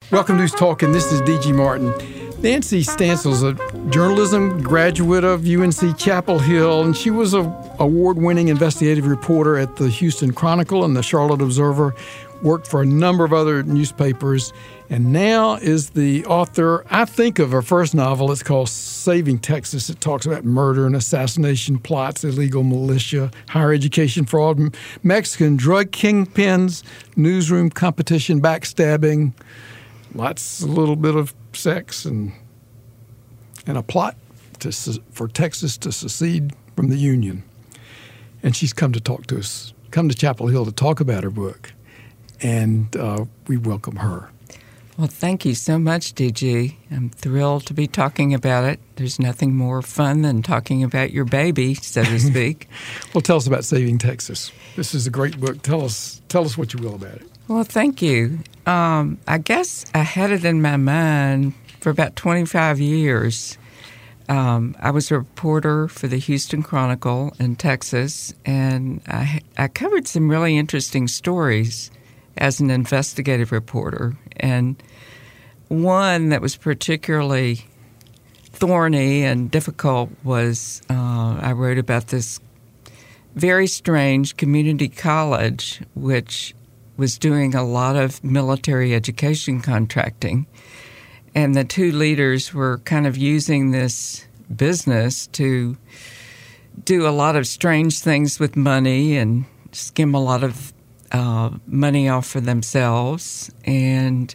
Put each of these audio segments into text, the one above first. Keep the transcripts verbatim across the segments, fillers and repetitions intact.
Welcome to News Talk, and this is D G Martin. Nancy Stansell's a journalism graduate of U N C Chapel Hill, and she was an award-winning investigative reporter at the Houston Chronicle and the Charlotte Observer, worked for a number of other newspapers, and now is the author, I think, of her first novel. It's called Saving Texas. It talks about murder and assassination plots, illegal militia, higher education fraud, Mexican drug kingpins, newsroom competition, backstabbing, lots, a little bit of sex, and and a plot to, for Texas to secede from the Union. And she's come to talk to us, come to Chapel Hill to talk about her book. And uh, we welcome her. Well, thank you so much, D G. I'm thrilled to be talking about it. There's nothing more fun than talking about your baby, so to speak. Well, tell us about Saving Texas. This is a great book. Tell us, tell us what you will about it. Well, thank you. Um, I guess I had it in my mind for about twenty-five years. Um, I was a reporter for the Houston Chronicle in Texas, and I, I covered some really interesting stories as an investigative reporter. And one that was particularly thorny and difficult was uh, I wrote about this very strange community college, which was doing a lot of military education contracting. And the two leaders were kind of using this business to do a lot of strange things with money and skim a lot of uh, money off for themselves. And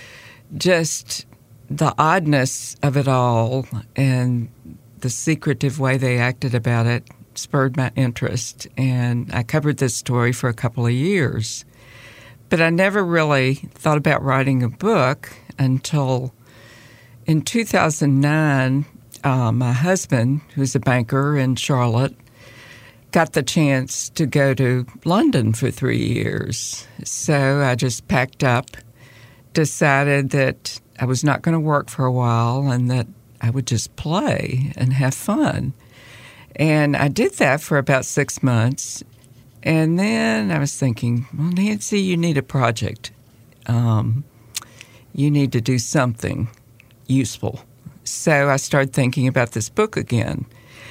just the oddness of it all and the secretive way they acted about it spurred my interest. And I covered this story for a couple of years. But I never really thought about writing a book until in two thousand nine, uh, my husband, who's a banker in Charlotte, got the chance to go to London for three years. So I just packed up, decided that I was not going to work for a while and that I would just play and have fun. And I did that for about six months. And then I was thinking, well, Nancy, you need a project. Um, you need to do something useful. So I started thinking about this book again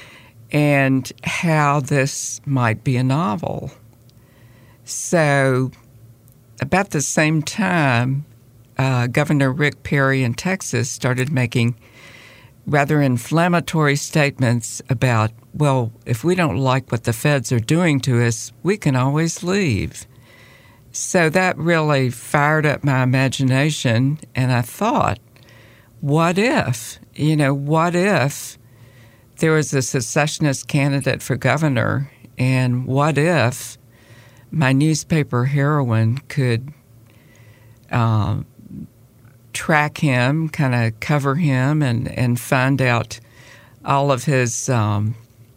and how this might be a novel. So about the same time, uh, Governor Rick Perry in Texas started making rather inflammatory statements about, well, if we don't like what the feds are doing to us, we can always leave. So that really fired up my imagination, and I thought, what if, you know, what if there was a secessionist candidate for governor, and what if my newspaper heroine could um, track him, kind of cover him, and, and find out all of his um,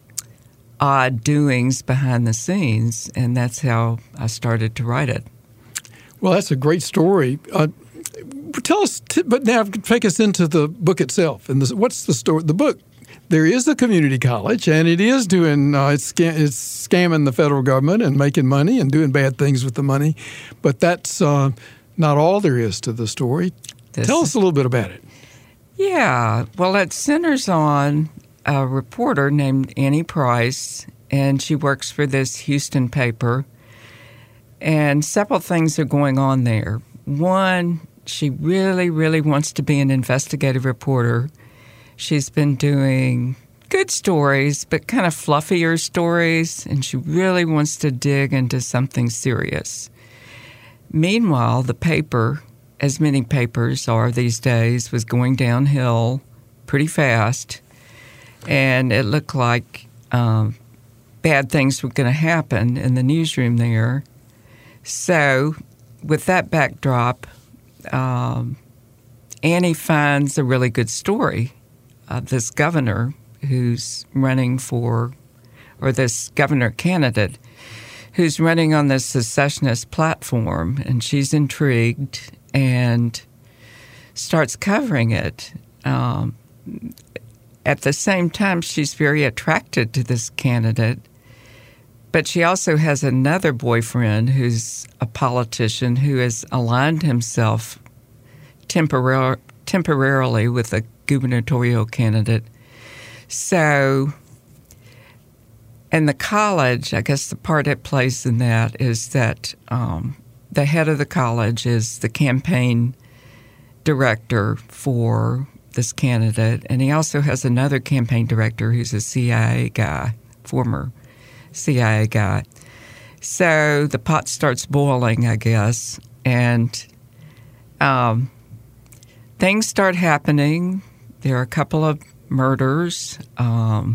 odd doings behind the scenes, and that's how I started to write it. Well, that's a great story. Uh, tell us, t- but now take us into the book itself. And this, what's the story? The book. There is a community college, and it is doing uh, it's, scam- it's scamming the federal government and making money and doing bad things with the money. But that's uh, not all there is to the story. This, Tell us a little bit about it. Yeah. Well, it centers on a reporter named Annie Price, and she works for this Houston paper. And several things are going on there. One, she really, really wants to be an investigative reporter. She's been doing good stories, but kind of fluffier stories, and she really wants to dig into something serious. Meanwhile, the paper, as many papers are these days, was going downhill pretty fast, and it looked like um, bad things were going to happen in the newsroom there. So with that backdrop, um, Annie finds a really good story of this governor who's running for, or this governor candidate who's running on this secessionist platform, and she's intrigued and starts covering it. Um, at the same time, she's very attracted to this candidate, but she also has another boyfriend who's a politician who has aligned himself temporar- temporarily with a gubernatorial candidate. So, and the college, I guess the part it plays in that is that um, the head of the college is the campaign director for this candidate, and he also has another campaign director who's a C I A guy, former C I A guy. So the pot starts boiling, I guess, and um, things start happening. There are a couple of murders. Um,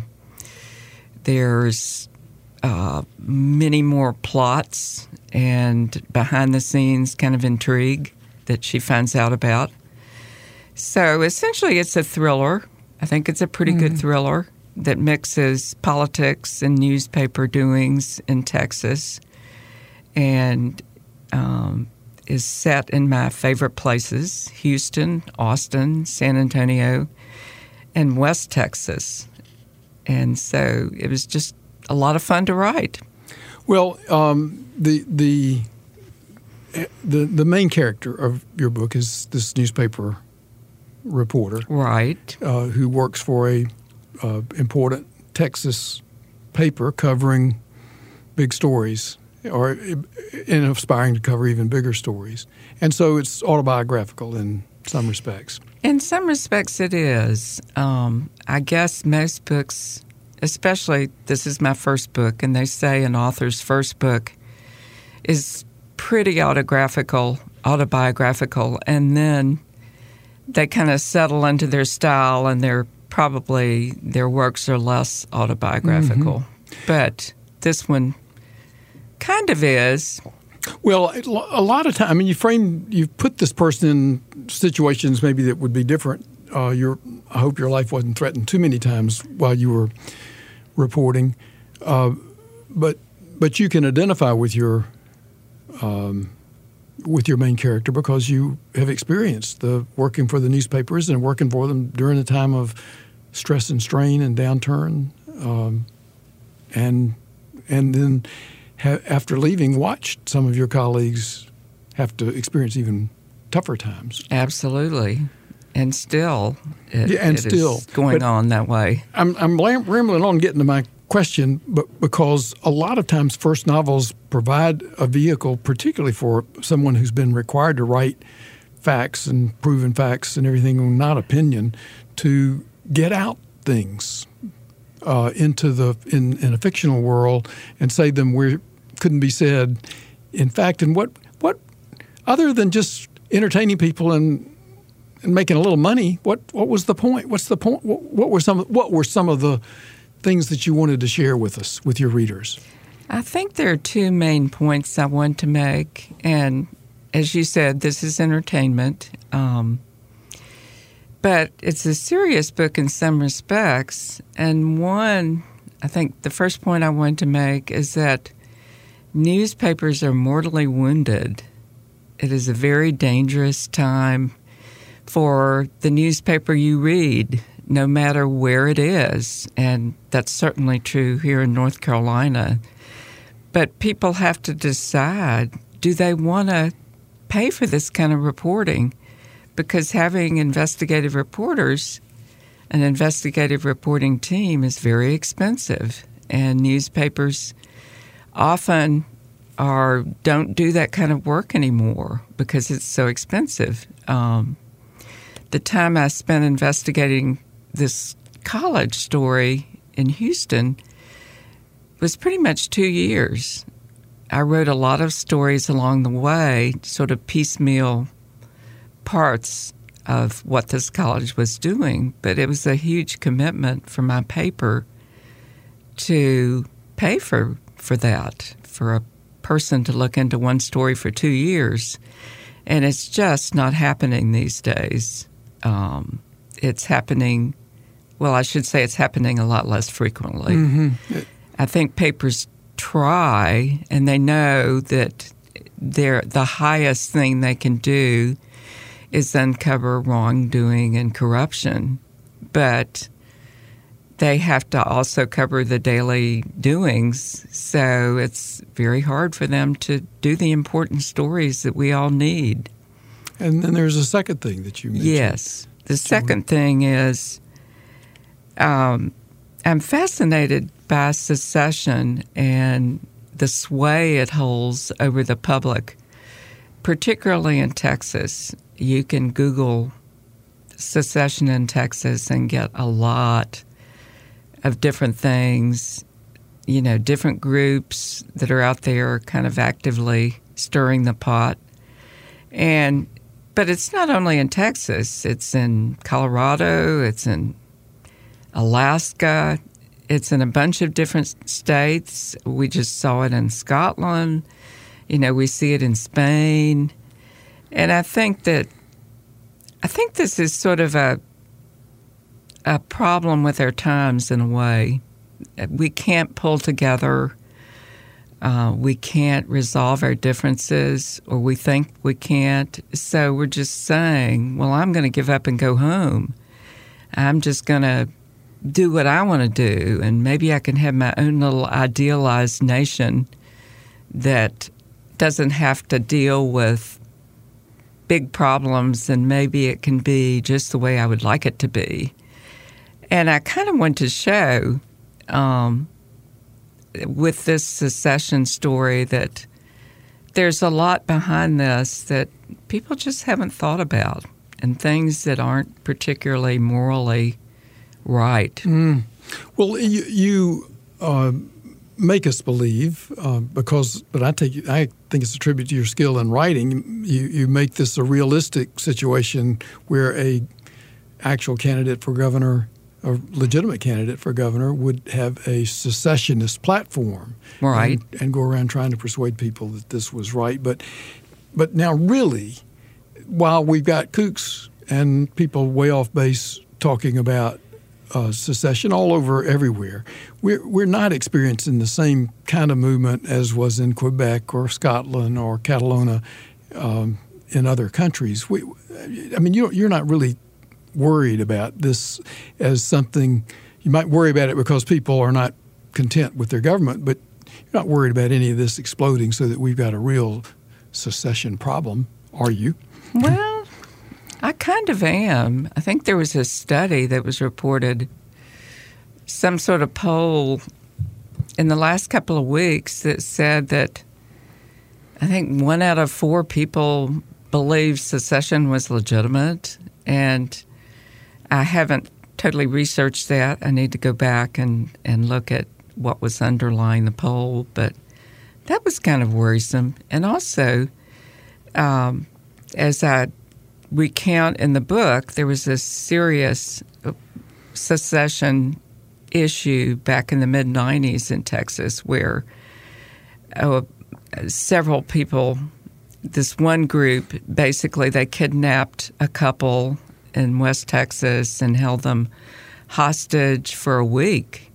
there's uh, many more plots and behind-the-scenes kind of intrigue that she finds out about. So essentially it's a thriller. I think it's a pretty mm. good thriller that mixes politics and newspaper doings in Texas and um, is set in my favorite places, Houston, Austin, San Antonio, and West Texas. And so it was just a lot of fun to write. Well, um, the the the the main character of your book is this newspaper reporter, right, uh, who works for a uh, important Texas paper covering big stories, or and aspiring to cover even bigger stories. And so it's autobiographical in some respects. In some respects, it is. Um, I guess most books, especially this is my first book, and they say an author's first book is pretty autographical, autobiographical, and then they kind of settle into their style, and they're probably their works are less autobiographical. Mm-hmm. But this one kind of is. Well, a lot of time, I mean, you frame, you put this person in situations maybe that would be different. Uh, your, I hope your life wasn't threatened too many times while you were reporting, uh, but but you can identify with your um, with your main character because you have experienced the working for the newspapers and working for them during a time of stress and strain and downturn, um, and and then. After leaving, watched some of your colleagues have to experience even tougher times. Absolutely. And still, it, yeah, and it still, is going but on that way. I'm, I'm rambling on getting to my question, but because a lot of times first novels provide a vehicle, particularly for someone who's been required to write facts and proven facts and everything, not opinion, to get out things. Uh, into the in, in a fictional world and say them where couldn't be said. In fact, and what what other than just entertaining people and and making a little money, what what was the point? What's the point? What, what were some what were some of the things that you wanted to share with us, with your readers? I think there are two main points I want to make, and as you said, this is entertainment. Um, But it's a serious book in some respects. And one, I think the first point I want to make is that newspapers are mortally wounded. It is a very dangerous time for the newspaper you read, no matter where it is. And that's certainly true here in North Carolina. But people have to decide, do they want to pay for this kind of reporting? Because having investigative reporters, an investigative reporting team is very expensive, and newspapers often are don't do that kind of work anymore because it's so expensive. Um, the time I spent investigating this college story in Houston was pretty much two years. I wrote a lot of stories along the way, sort of piecemeal parts of what this college was doing, but it was a huge commitment for my paper to pay for for that, for a person to look into one story for two years. And it's just not happening these days. Um, it's happening, well, I should say it's happening a lot less frequently. Mm-hmm. I think papers try, and they know that they're, the highest thing they can do is uncover wrongdoing and corruption. But they have to also cover the daily doings, so it's very hard for them to do the important stories that we all need. And then there's a second thing that you mentioned. Yes. The second thing is um, I'm fascinated by secession and the sway it holds over the public, particularly in Texas. You can Google secession in Texas and get a lot of different things, you know, different groups that are out there kind of actively stirring the pot. And but it's not only in Texas. It's in Colorado. It's in Alaska. It's in a bunch of different states. We just saw it in Scotland. You know, we see it in Spain. And I think that I think this is sort of a a problem with our times in a way. We can't pull together. Uh, we can't resolve our differences, or we think we can't. So we're just saying, well, I'm going to give up and go home. I'm just going to do what I want to do, and maybe I can have my own little idealized nation that doesn't have to deal with big problems, and maybe it can be just the way I would like it to be. And I kind of want to show um, with this secession story that there's a lot behind this that people just haven't thought about, and things that aren't particularly morally right. Mm. Well, you, you uh, make us believe uh, because, but I take I think it's a tribute to your skill in writing. You you make this a realistic situation where a actual candidate for governor, a legitimate candidate for governor, would have a secessionist platform, right, and, and go around trying to persuade people that this was right. But but now, really, while we've got kooks and people way off base talking about uh, secession all over everywhere, we're we're not experiencing the same kind of movement as was in Quebec or Scotland or Catalonia um, in other countries. We, I mean, you you're not really worried about this as something. You might worry about it because people are not content with their government, but you're not worried about any of this exploding so that we've got a real secession problem, are you? Well, I kind of am. I think there was a study that was reported, some sort of poll in the last couple of weeks that said that I think one out of four people believed secession was legitimate, and I haven't totally researched that. I need to go back and, and look at what was underlying the poll, but that was kind of worrisome. And also, um, as I recount in the book, there was a serious secession issue back in the mid nineties in Texas where uh, several people, this one group, basically they kidnapped a couple in West Texas and held them hostage for a week.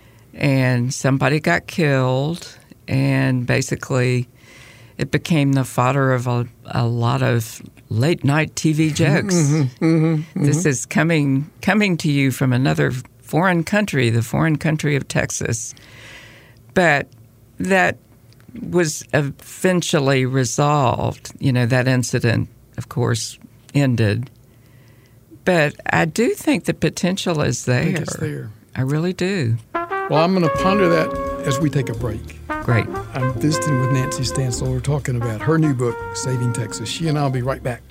And somebody got killed, and basically it became the fodder of a, a lot of late-night T V jokes. Mm-hmm, mm-hmm, mm-hmm. This is coming coming to you from another foreign country, the foreign country of Texas. But that was eventually resolved. You know, that incident, of course, ended. But I do think the potential is there. I think it's there. I really do. Well, I'm going to ponder that as we take a break. Great. I'm visiting with Nancy Stansel. We're talking about her new book, Saving Texas. She and I will be right back.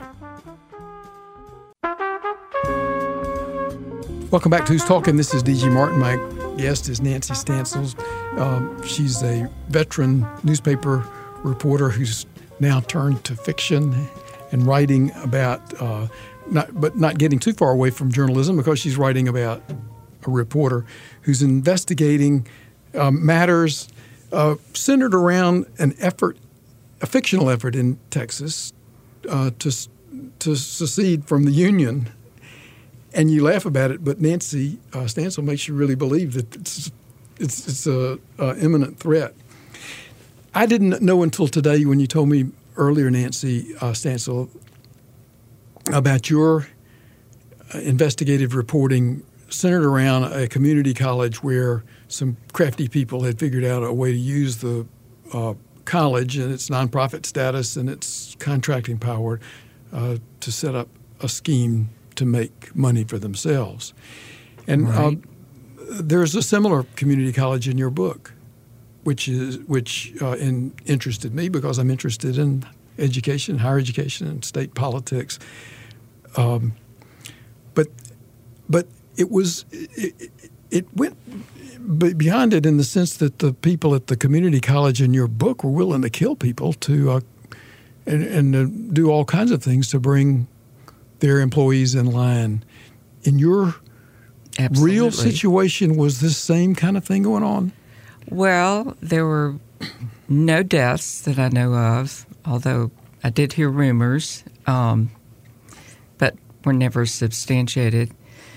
Welcome back to Who's Talking. This is D G Martin. My guest is Nancy Stansel. Um, she's a veteran newspaper reporter who's now turned to fiction and writing about, uh, not, but not getting too far away from journalism because she's writing about a reporter who's investigating um, matters uh, centered around an effort, a fictional effort in Texas uh, to to secede from the Union. And you laugh about it, but Nancy uh, Stansel makes you really believe that it's it's, it's a, a imminent threat. I didn't know until today when you told me earlier, Nancy uh, Stansel, about your uh, investigative reporting centered around a community college where some crafty people had figured out a way to use the uh, college and its nonprofit status and its contracting power uh, to set up a scheme to make money for themselves. And Right. uh, there's a similar community college in your book, which is which uh, in, interested me because I'm interested in education, higher education, and state politics. Um, but but it was it, it went beyond it in the sense that the people at the community college in your book were willing to kill people to uh, and and uh, do all kinds of things to bring their employees in line. In your Absolutely. real situation, was this same kind of thing going on? Well, there were no deaths that I know of, although I did hear rumors, um, but were never substantiated.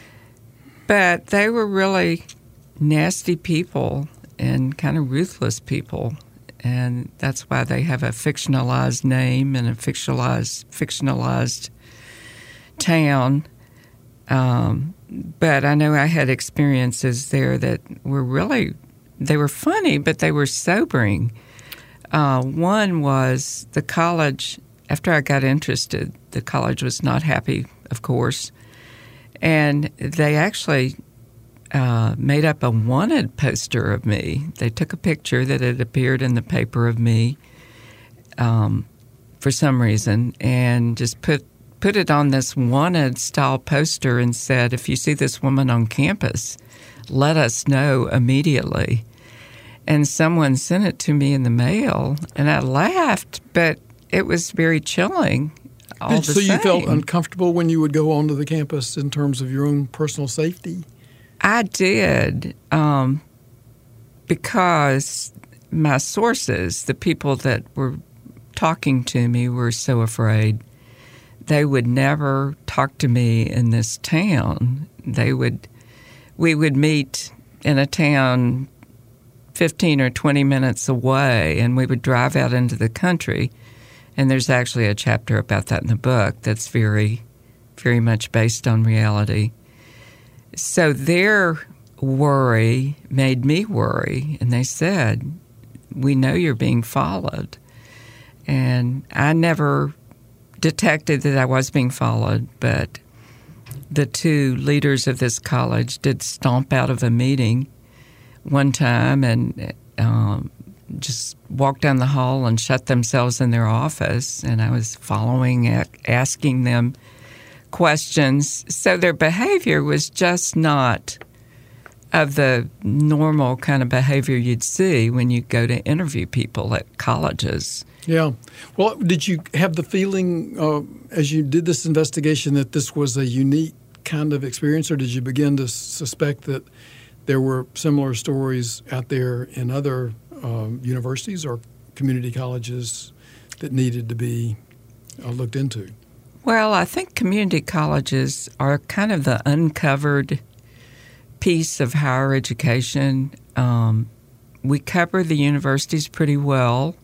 But they were really nasty people and kind of ruthless people, and that's why they have a fictionalized name and a fictionalized fictionalized town. Um, but I know I had experiences there that were really, they were funny, but they were sobering. Uh, one was the college, after I got interested, the college was not happy, of course, and they actually uh, made up a wanted poster of me. They took a picture that had appeared in the paper of me um, for some reason and just put put it on this wanted style poster and said, if you see this woman on campus, let us know immediately. And someone sent it to me in the mail, and I laughed, but it was very chilling all the So same. you felt uncomfortable when you would go onto the campus in terms of your own personal safety? I did, um, because my sources, the people that were talking to me, were so afraid. They would never talk to me in this town. They would, we would meet in a town fifteen or twenty minutes away, and we would drive out into the country. And there's actually a chapter about that in the book that's very, very much based on reality. So their worry made me worry, and they said, we know you're being followed. And I never detected that I was being followed, but the two leaders of this college did stomp out of a meeting one time and um, just walked down the hall and shut themselves in their office, and I was following, asking them questions. So their behavior was just not of the normal kind of behavior you'd see when you go to interview people at colleges. Yeah. Well, did you have the feeling uh, as you did this investigation that this was a unique kind of experience, or did you begin to suspect that there were similar stories out there in other um, universities or community colleges that needed to be uh, looked into? Well, I think community colleges are kind of the uncovered piece of higher education. Um, we cover the universities pretty well.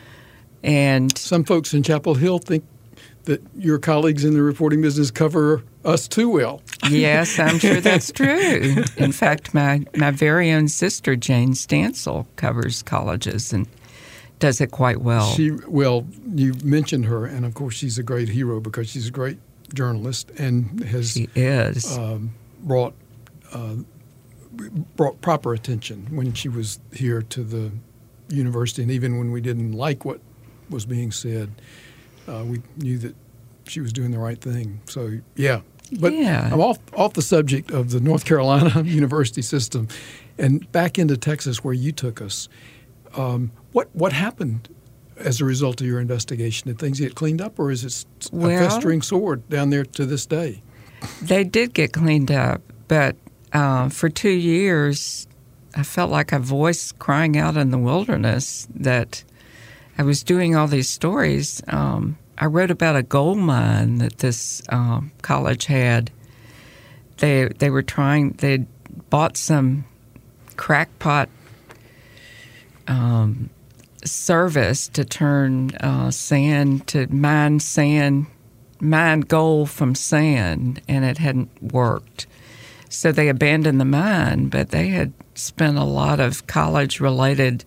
And some folks in Chapel Hill think that your colleagues in the reporting business cover us too well. Yes, I'm sure that's true. In fact, my, my very own sister, Jane Stansel, covers colleges and does it quite well. She well, you mentioned her, and of course she's a great hero because she's a great journalist and has she is. Um, brought uh, brought proper attention when she was here to the university, and even when we didn't like what was being said, uh, we knew that she was doing the right thing. So, yeah. But yeah. I'm off off the subject of the North Carolina university system and back into Texas where you took us. Um, what what happened as a result of your investigation? Did things get cleaned up, or is it a well, festering sore down there to this day? They did get cleaned up, but uh, for two years I felt like a voice crying out in the wilderness that I was doing all these stories. Um, I wrote about a gold mine that this um, college had. They they were trying. They bought some crackpot um, service to turn uh, sand to mine sand, mine gold from sand, and it hadn't worked. So they abandoned the mine, but they had spent a lot of college-related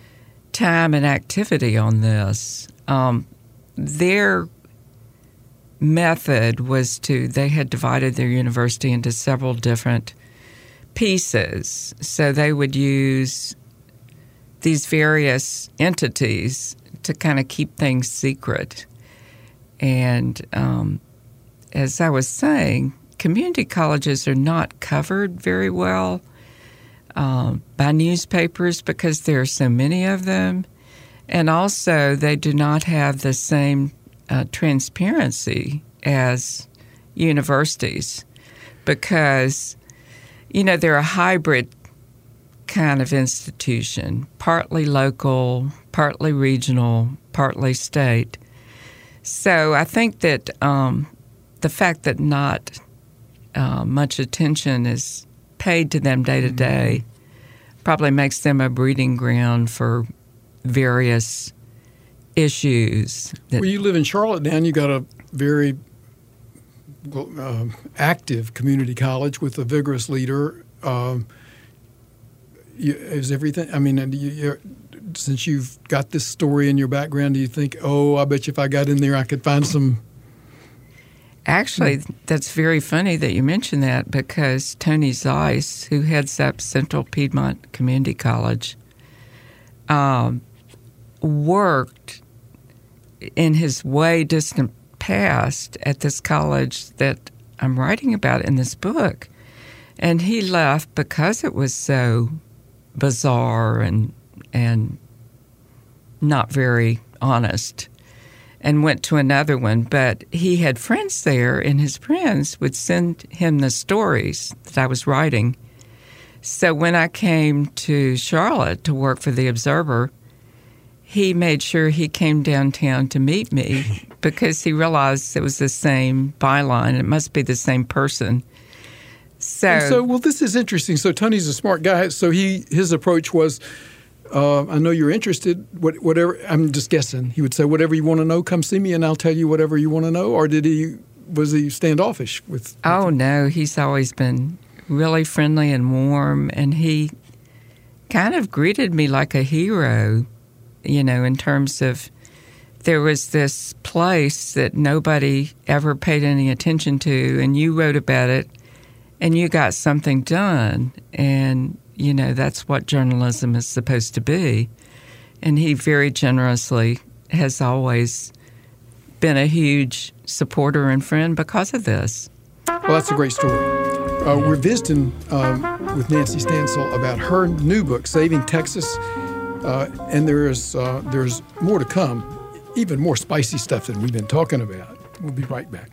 time and activity on this. Um, their method was to, they had divided their university into several different pieces. So they would use these various entities to kind of keep things secret. And um, as I was saying, community colleges are not covered very well uh, by newspapers because there are so many of them. And also, they do not have the same uh, transparency as universities because, you know, they're a hybrid kind of institution, partly local, partly regional, partly state. So I think that um, the fact that not uh, much attention is paid to them day to day probably makes them a breeding ground for various issues. That well, you live in Charlotte now, and you got a very uh, active community college with a vigorous leader. Um, you, is everything? I mean, you, you're, since you've got this story in your background, do you think, oh, I bet you if I got in there, I could find some? Actually, that's very funny that you mentioned that because Tony Zeiss, who heads up Central Piedmont Community College, um, worked in his way distant past at this college that I'm writing about in this book. And he left because it was so bizarre and and not very honest, and went to another one. But he had friends there, and his friends would send him the stories that I was writing. So when I came to Charlotte to work for the Observer, he made sure he came downtown to meet me because he realized it was the same byline. It must be the same person. So, and so, well, this is interesting. So Tony's a smart guy. So he his approach was, uh, I know you're interested. What, whatever, I'm just guessing. He would say, whatever you want to know, come see me, and I'll tell you whatever you want to know. Or did he was he standoffish with? with oh no, he's always been really friendly and warm, and he kind of greeted me like a hero. You know, in terms of there was this place that nobody ever paid any attention to, and you wrote about it, and you got something done. And, you know, that's what journalism is supposed to be. And he very generously has always been a huge supporter and friend because of this. Well, that's a great story. Uh, we're visiting um, with Nancy Stansel about her new book, Saving Texas. Uh, and there's uh, there's more to come, even more spicy stuff than we've been talking about. We'll be right back.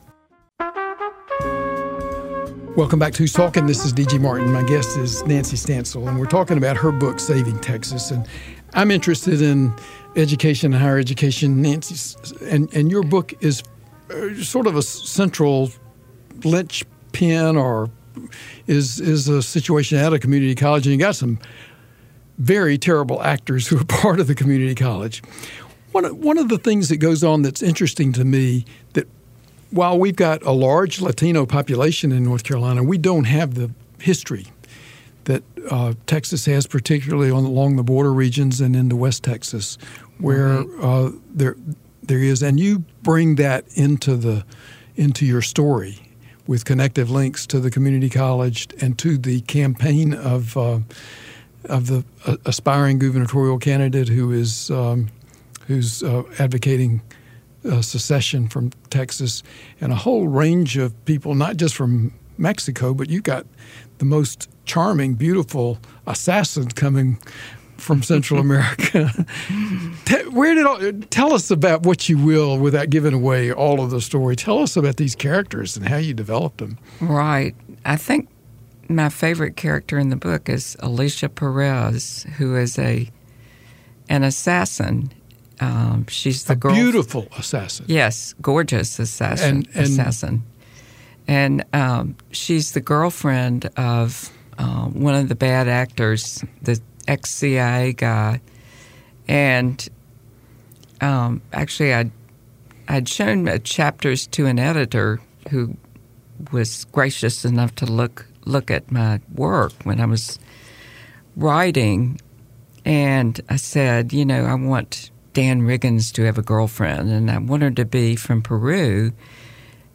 Welcome back to Who's Talking. This is D G Martin. My guest is Nancy Stansel, and we're talking about her book, Saving Texas. And I'm interested in education and higher education, Nancy's, and, and your book is sort of a central linchpin or is, is a situation at a community college, and you got some very terrible actors who are part of the community college. One of, one of the things that goes on that's interesting to me, that while we've got a large Latino population in North Carolina, we don't have the history that uh, Texas has, particularly on, along the border regions and into West Texas, where right. uh, there there is. And you bring that into the into your story with connective links to the community college and to the campaign of uh, of the uh, aspiring gubernatorial candidate who is um, who's uh, advocating uh, secession from Texas, and a whole range of people, not just from Mexico, but you got the most charming, beautiful assassins coming from Central America. Where did all, tell us about what you will, without giving away all of the story. Tell us about these characters and how you developed them. Right. I think my favorite character in the book is Alicia Perez, who is a an assassin. Um, she's the a girl, beautiful assassin. Yes, gorgeous assassin. And, and, assassin, and um, she's the girlfriend of uh, one of the bad actors, the ex-C I A guy. And um, actually, I'd I'd shown uh, chapters to an editor who was gracious enough to look. look at my work when I was writing, and I said, you know, I want Dan Riggins to have a girlfriend, and I want her to be from Peru.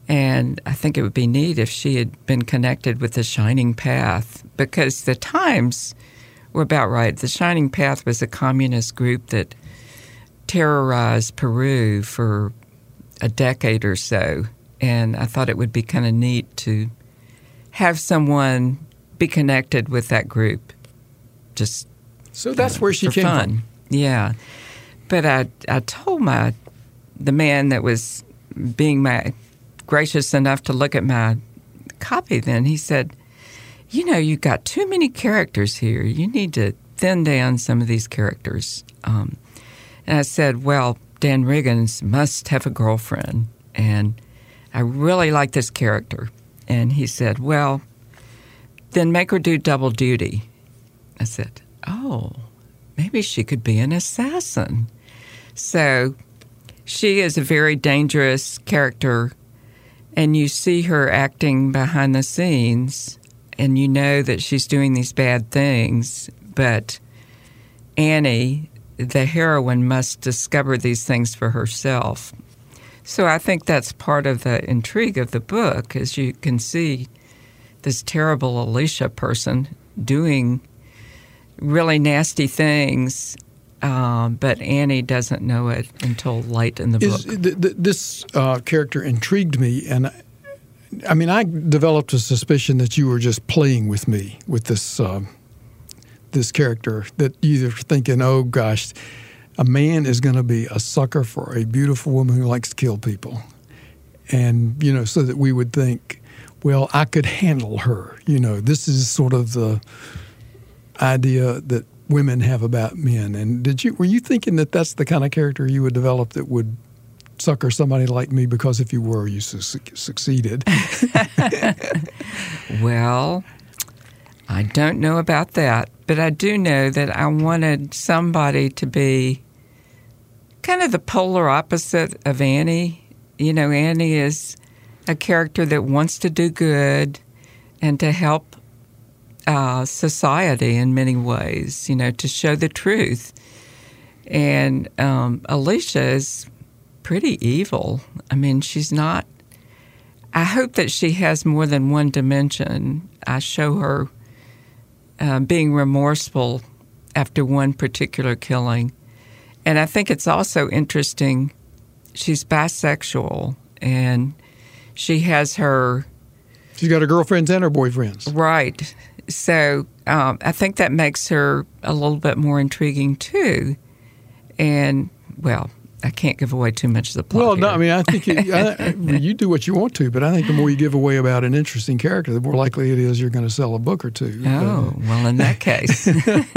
And I think it would be neat if she had been connected with the Shining Path, because the times were about right. The Shining Path was a communist group that terrorized Peru for a decade or so. And I thought it would be kind of neat to have someone be connected with that group. Just so that's uh, where she came fun. from. Yeah. But I, I told my the man that was being my gracious enough to look at my copy then, he said, you know, you've got too many characters here. You need to thin down some of these characters. Um, and I said, well, Dan Riggins must have a girlfriend, and I really like this character. And he said, well, then make her do double duty. I said, oh, maybe she could be an assassin. So she is a very dangerous character, and you see her acting behind the scenes, and you know that she's doing these bad things, but Annie, the heroine, must discover these things for herself. So I think that's part of the intrigue of the book, is you can see this terrible Alicia person doing really nasty things, um, but Annie doesn't know it until late in the Is, book. th- th- this uh, character intrigued me, and I, I mean, I developed a suspicion that you were just playing with me with this uh, this character, that you're thinking, oh, gosh, a man is going to be a sucker for a beautiful woman who likes to kill people. And, you know, so that we would think, well, I could handle her. You know, this is sort of the idea that women have about men. And did you were you thinking that that's the kind of character you would develop that would sucker somebody like me? Because if you were, you su- succeeded. Well, I don't know about that, but I do know that I wanted somebody to be kind of the polar opposite of Annie. You know, Annie is a character that wants to do good and to help uh, society in many ways, you know, to show the truth. And um, Alicia is pretty evil. I mean, she's not... I hope that she has more than one dimension. I show her uh, being remorseful after one particular killing. And I think it's also interesting, she's bisexual, and she has her... She's got her girlfriends and her boyfriends. Right. So um, I think that makes her a little bit more intriguing, too. And, well, I can't give away too much of the plot Well, here. no, I mean, I think it, I, you do what you want to, but I think the more you give away about an interesting character, the more likely it is you're going to sell a book or two. Oh, uh, well, in that case.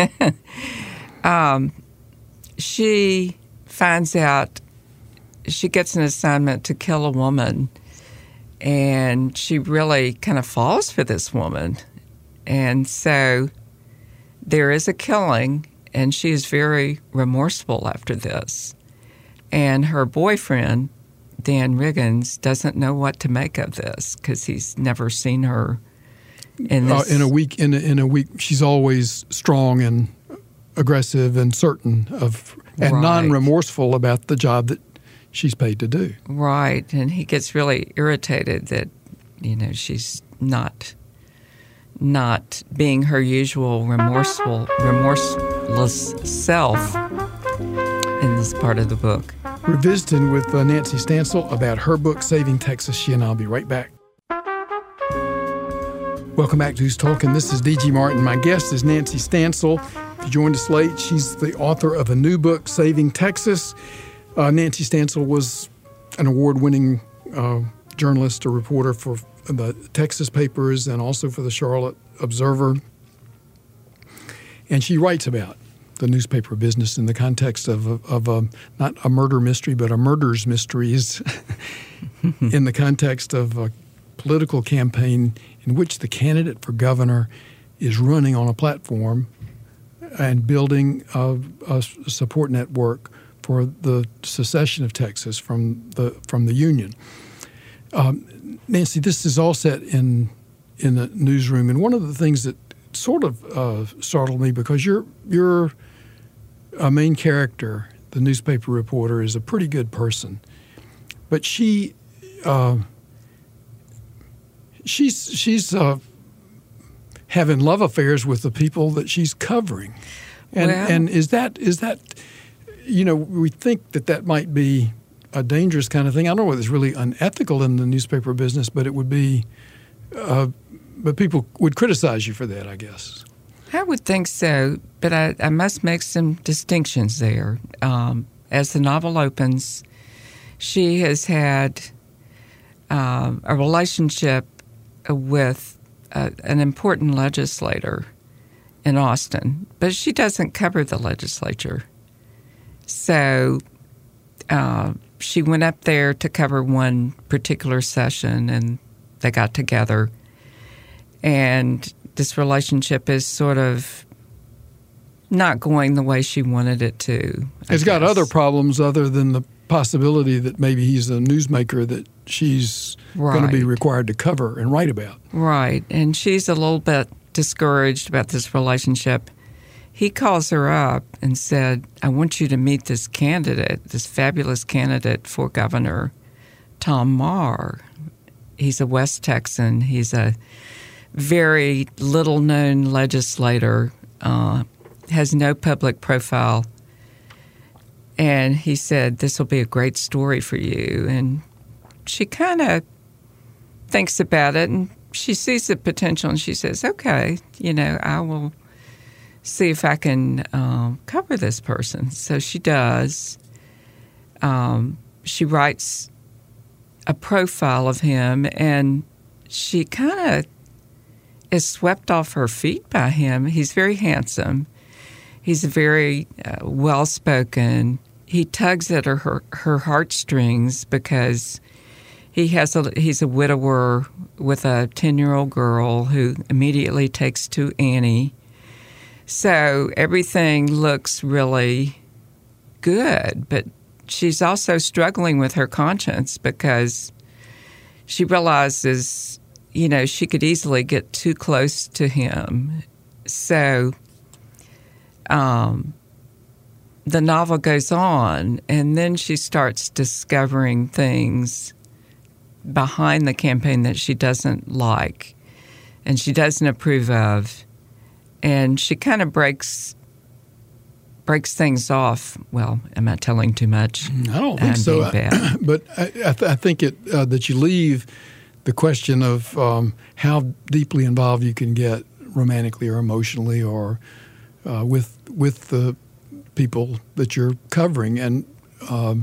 um, she finds out, she gets an assignment to kill a woman, and she really kind of falls for this woman. And so there is a killing, and she is very remorseful after this. And her boyfriend, Dan Riggins, doesn't know what to make of this because he's never seen her in this. Uh, in a week, in a, in a week, she's always strong and aggressive and certain of, and Right. non-remorseful about the job that she's paid to do. Right, and he gets really irritated that, you know, she's not not being her usual remorseful, remorseless self in this part of the book. We're visiting with uh, Nancy Stansel about her book, Saving Texas. She and I'll be right back. Welcome back to Who's Talking. This is D G Martin. My guest is Nancy Stansel. If you joined us late, she's the author of a new book, Saving Texas. Uh, Nancy Stansel was an award-winning uh, journalist, a reporter for the Texas papers and also for the Charlotte Observer. And she writes about the newspaper business in the context of, of, of a, not a murder mystery, but a murder's mysteries in the context of a political campaign in which the candidate for governor is running on a platform and building a, a support network for the secession of Texas from the from the Union. Um, Nancy, this is all set in in the newsroom, and one of the things that sort of uh, startled me, because you're you're a main character, the newspaper reporter, is a pretty good person, but she uh, she's she's uh, having love affairs with the people that she's covering, and well, and is that is that you know we think that that might be a dangerous kind of thing. I don't know whether it's really unethical in the newspaper business, but it would be. Uh, but people would criticize you for that, I guess. I would think so, but I, I must make some distinctions there. Um, as the novel opens, she has had uh, a relationship with a, an important legislator in Austin, but she doesn't cover the legislature. So uh, she went up there to cover one particular session, and they got together. And this relationship is sort of not going the way she wanted it to. I It's guess. got other problems other than the possibility that maybe he's a newsmaker that she's right. going to be required to cover and write about. Right. And she's a little bit discouraged about this relationship. He calls her up and said, I want you to meet this candidate, this fabulous candidate for governor, Tom Maher. He's a West Texan. He's a very little-known legislator, uh, has no public profile. And he said, this will be a great story for you. And she kind of thinks about it, and she sees the potential, and she says, okay, you know, I will see if I can um, cover this person. So she does. Um, she writes a profile of him, and she kind of is swept off her feet by him. He's very handsome. He's very uh, well-spoken. He tugs at her, her her heartstrings because he has a he's a widower with a ten-year-old girl who immediately takes to Annie. So everything looks really good, but she's also struggling with her conscience because she realizes, you know, she could easily get too close to him. So um, the novel goes on, and then she starts discovering things behind the campaign that she doesn't like and she doesn't approve of. And she kind of breaks breaks things off. Well, am I telling too much? I don't think I'm so. being bad. But I, I, th- I think it uh, that you leave the question of um, how deeply involved you can get romantically or emotionally or uh, with with the people that you're covering. And um,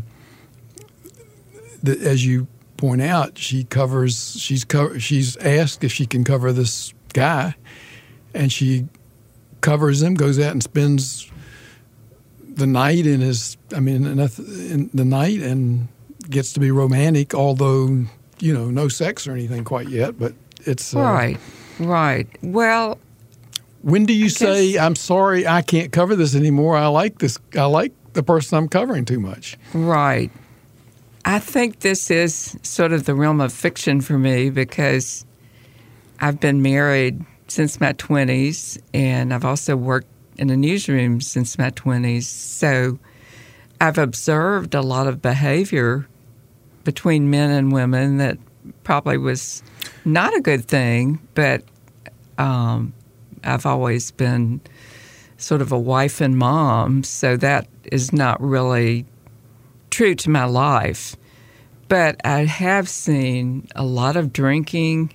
the, as you point out, she covers. She's co- she's asked if she can cover this guy, and she covers him. Goes out and spends the night in his. I mean, in the night, and gets to be romantic, although. You know, no sex or anything quite yet, but it's uh, right, right. Well, when do you I say, guess, "I'm sorry, I can't cover this anymore. I like this. I like the person I'm covering too much." Right. I think this is sort of the realm of fiction for me because I've been married since my twenties, and I've also worked in a newsroom since my twenties. So I've observed a lot of behavior between men and women that probably was not a good thing, but um, I've always been sort of a wife and mom, so that is not really true to my life. But I have seen a lot of drinking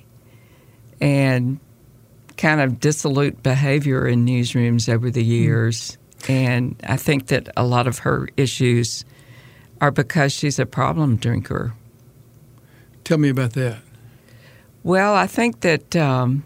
and kind of dissolute behavior in newsrooms over the years, and I think that a lot of her issues are because she's a problem drinker. Tell me about that. Well, I think that um,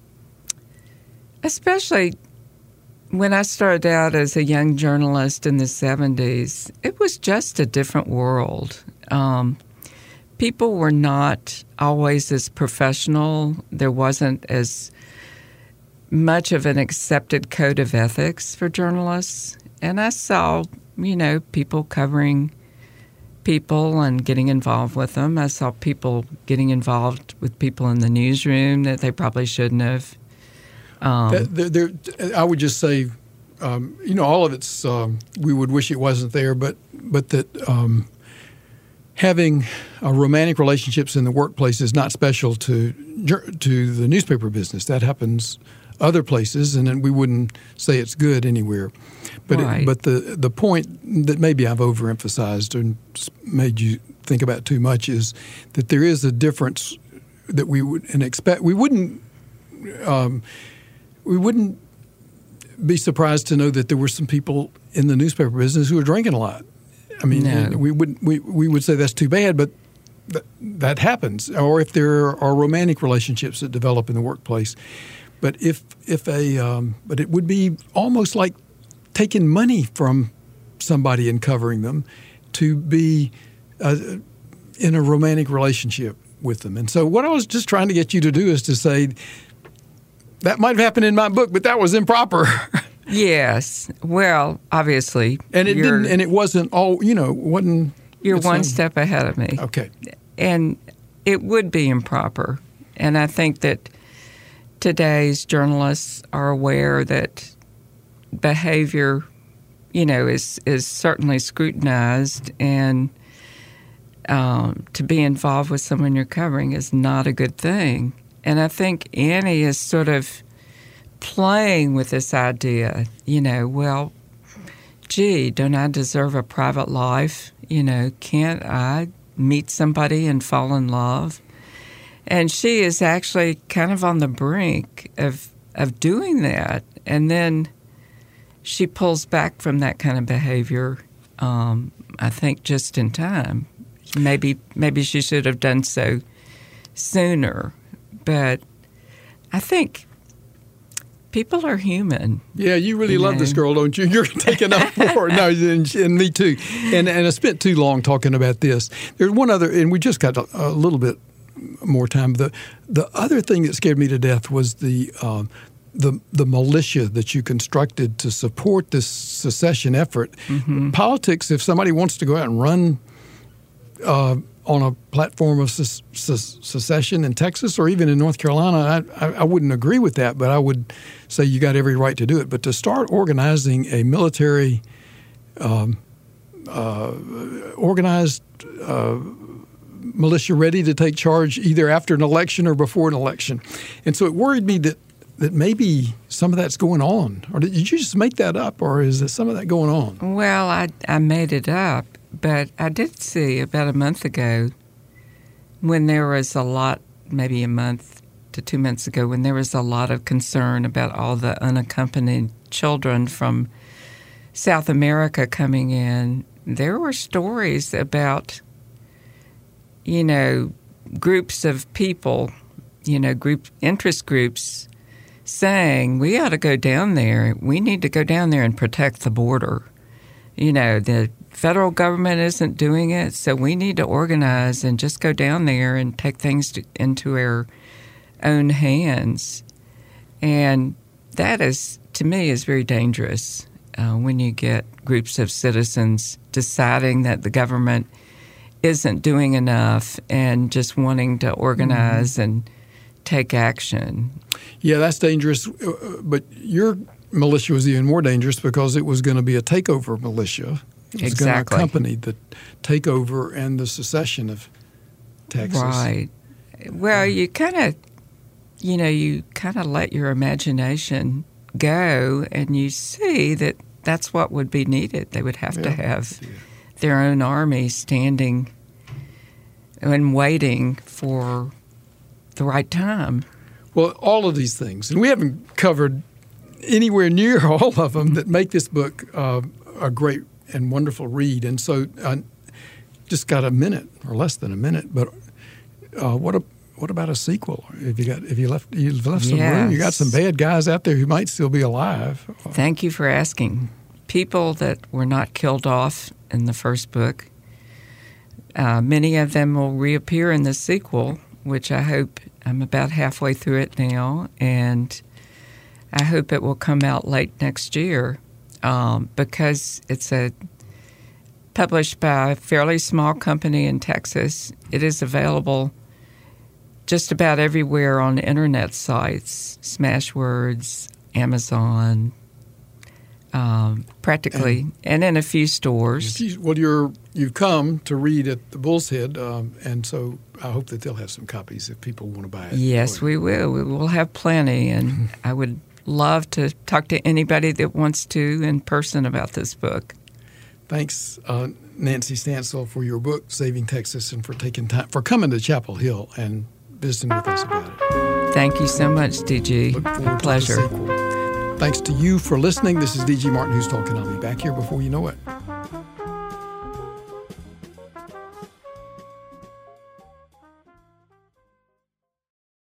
especially when I started out as a young journalist in the seventies, it was just a different world. Um, people were not always as professional. There wasn't as much of an accepted code of ethics for journalists. And I saw, you know, people covering people and getting involved with them. I saw people getting involved with people in the newsroom that they probably shouldn't have. Um, There, there, I would just say, um, you know, all of it's, um, we would wish it wasn't there, but but that um, having uh, romantic relationships in the workplace is not special to to the newspaper business. That happens other places, and then we wouldn't say it's good anywhere. But right. it, but the the point that maybe I've overemphasized and made you think about too much is that there is a difference that we would and expect we wouldn't um, we wouldn't be surprised to know that there were some people in the newspaper business who were drinking a lot. I mean, no. we would we, we would say that's too bad, but th- that happens. Or if there are romantic relationships that develop in the workplace, but if if a um, but it would be almost like taking money from somebody and covering them to be uh, in a romantic relationship with them. And so, what I was just trying to get you to do is to say that might have happened in my book, but that was improper. Yes. Well, obviously, and it didn't, and it wasn't all. You know, wasn't. You're one not, step ahead of me. Okay. And it would be improper, and I think that today's journalists are aware that behavior, you know, is is certainly scrutinized, and um, to be involved with someone you're covering is not a good thing. And I think Annie is sort of playing with this idea, you know, well, gee, don't I deserve a private life? You know, can't I meet somebody and fall in love? And she is actually kind of on the brink of of doing that. And then she pulls back from that kind of behavior, um, I think, just in time. Maybe maybe she should have done so sooner. But I think people are human. Yeah, you really you love know? this girl, don't you? You're taking up for it. No, and, and me too. And and I spent too long talking about this. There's one other, and we just got a, a little bit more time. The the other thing that scared me to death was the um, the the militia that you constructed to support this secession effort. Mm-hmm. Politics, if somebody wants to go out and run uh, on a platform of se- se- secession in Texas or even in North Carolina, I, I, I wouldn't agree with that, but I would say you got every right to do it. But to start organizing a military, um, uh, organized uh, militia ready to take charge either after an election or before an election. And so it worried me that, that maybe some of that's going on. Or did you just make that up, or is there some of that going on? Well, I, I made it up. But I did see about a month ago when there was a lot, maybe a month to two months ago, when there was a lot of concern about all the unaccompanied children from South America coming in. There were stories about, you know, groups of people, you know, group interest groups saying, we ought to go down there. We need to go down there and protect the border. You know, the federal government isn't doing it, so we need to organize and just go down there and take things to, into our own hands. And that is, to me, is very dangerous uh, when you get groups of citizens deciding that the government isn't doing enough and just wanting to organize mm-hmm. and take action. Yeah, that's dangerous. But your militia was even more dangerous because it was going to be a takeover militia. It was exactly. going to accompany the takeover and the secession of Texas. Right. Well, you kind of, you know, you kind of let your imagination go and you see that that's what would be needed. They would have yeah. to have yeah. their own army standing and waiting for the right time. Well, all of these things, and we haven't covered anywhere near all of them that make this book uh, a great and wonderful read. And so I just got a minute or less than a minute, but uh, what a, what about a sequel? If you got if you left you've left some yes. room, you got some bad guys out there who might still be alive. Thank you for asking. People that were not killed off in the first book, uh, many of them will reappear in the sequel, which I hope I'm about halfway through it now, and I hope it will come out late next year. Um, because it's a published by a fairly small company in Texas. It is available just about everywhere on internet sites, Smashwords, Amazon, um, practically, and, and in a few stores. You, well, you're you've come to read at the Bull's Head, um, and so I hope that they'll have some copies if people want to buy it. Yes, we will. We will have plenty, and I would love to talk to anybody that wants to in person about this book. Thanks, uh, Nancy Stansel, for your book, Saving Texas, and for taking time for coming to Chapel Hill and visiting with us about it. Thank you so much, D G. Look forward Pleasure. to the sequel. Thanks to you for listening. This is D G Martin Who's Talking. I'll be back here before you know it.